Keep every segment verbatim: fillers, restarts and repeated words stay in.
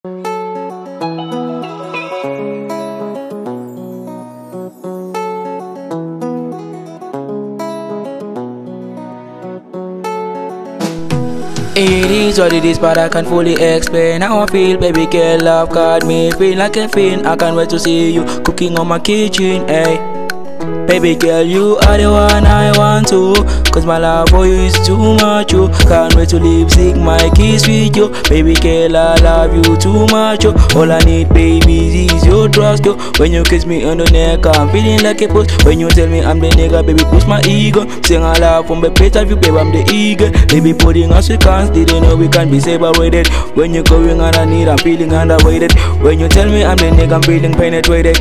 It is what it is, but I can't fully explain how I feel. Baby girl, love got me feel like a fiend. I can't wait to see you cooking on my kitchen, ayy. Baby girl, you are the one I want to, cause my love for you is too much, yo. Can't wait to lip sync my kiss with you. Baby girl, I love you too much, yo. All I need, baby, is your trust, yo. When you kiss me on the neck, I'm feeling like a puss. When you tell me I'm the nigga, baby, push my ego. Sing a love from the place of you, baby, I'm the eagle. Baby, putting us we can't, didn't know we can't be separated. When you're going on a need, I'm feeling underrated. When you tell me I'm the nigga, I'm feeling penetrated.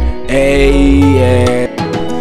Hey, yeah.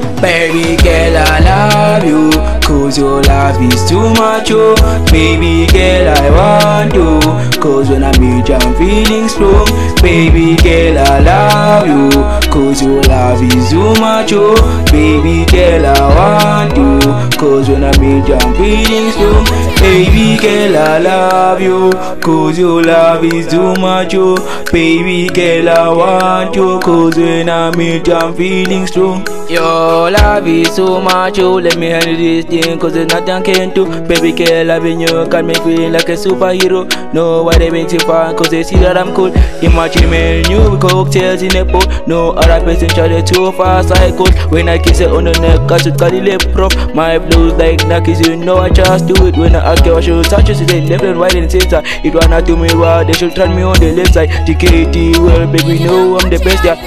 Baby girl, I love you, cause your love is too much, yo. Baby girl, I want you, cause when I meet you I'm feeling strong. Baby girl, I love you, cause your love is too much, yo. Baby girl, I want you, cause when I meet you I'm feeling strong. Baby girl, I love you, cause your love is too much, yo. Baby girl, I want you, cause when I meet you I'm feeling strong. Your love is so much, oh, let me handle this thing, cause there's nothing I can do. Baby girl, loving you got me feeling like a superhero. No, why they make you fun, cause they see that I'm cool. Imagine me and you with cocktails in a pool. No other person charge too fast, I could. When I kiss it on the neck, I should cut the lip prof. My blues like Nikes, you know I just do it. When I ask you, I should touch you, so they left and right and center. It wanna do me well, they should turn me on the left side. T K T, well, baby, know I'm the best, yeah.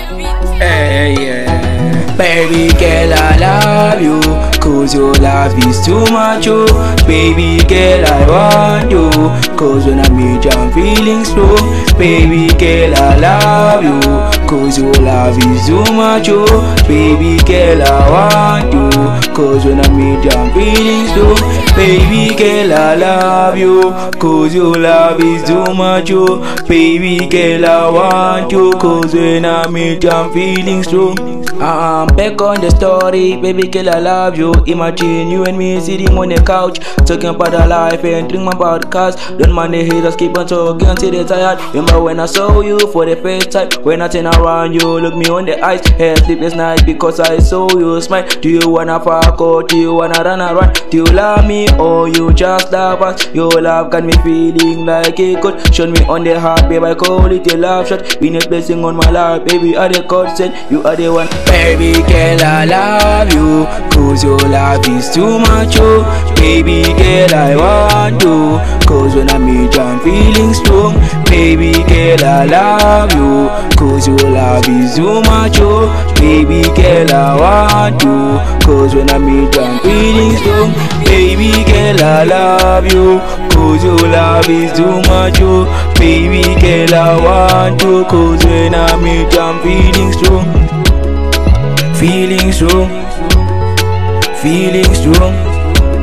Hey, yeah. Baby girl, I love you, cause your love is too much, oh. Baby girl, I want you, cause when I meet you I'm feeling strong. Baby girl, I love you, cause your love is too much, oh. Baby girl, I want you, cause when I meet you I'm feeling strong. Baby girl, I love you, cause your love is too much, oh. Baby girl, I want you, cause when I meet you I'm feeling strong. I'm back on the story, baby girl, I love you. Imagine you and me sitting on the couch, talking about our life and drink my podcast. Don't mind the haters, keep on talking until they're tired. Remember when I saw you for the first time? When I turn around, you look me on the eyes. Had sleepless night because I saw you smile. Do you wanna fuck or do you wanna run around? Do you love me or you just love us? Your love got me feeling like it could. Shot me on the heart, baby, I call it a love shot. Been a blessing on my life, baby, are the God sent. You are the one. Baby girl, I love you, cause your love is too much, oh. Baby girl, I want you, cause when I meet you I'm feeling strong. Baby girl, I love you, cause your love is too much, oh. Baby girl, I want you, cause when I meet you I'm feeling strong. Baby girl, I love you, cause your love is too much, oh. Baby girl, I want you, cause when I meet you I'm feeling strong. Feeling strong, feeling strong,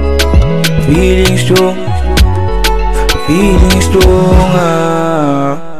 feeling strong, feeling strong. Ah.